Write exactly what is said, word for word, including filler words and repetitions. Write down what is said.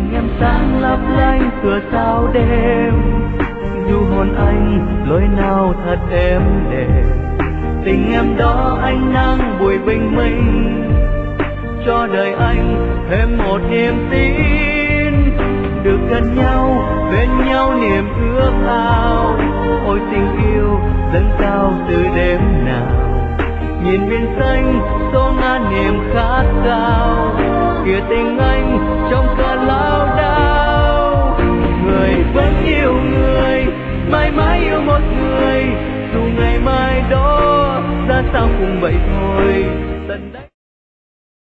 tình em sáng lấp lánh tựa sao đêm, du hồn anh lối nào thật êm đềm. Tình em đó ánh nắng bụi bình minh, cho đời anh thêm một niềm tin, được gần nhau bên nhau niềm ước ao. Ôi tình yêu dâng cao từ đêm nào, nhìn biển xanh số ngàn niềm khát khao, kìa tình anh trong cơn lao đao. Người vẫn yêu người, mãi mãi yêu một người, dù ngày mai đó ra sao cũng vậy thôi.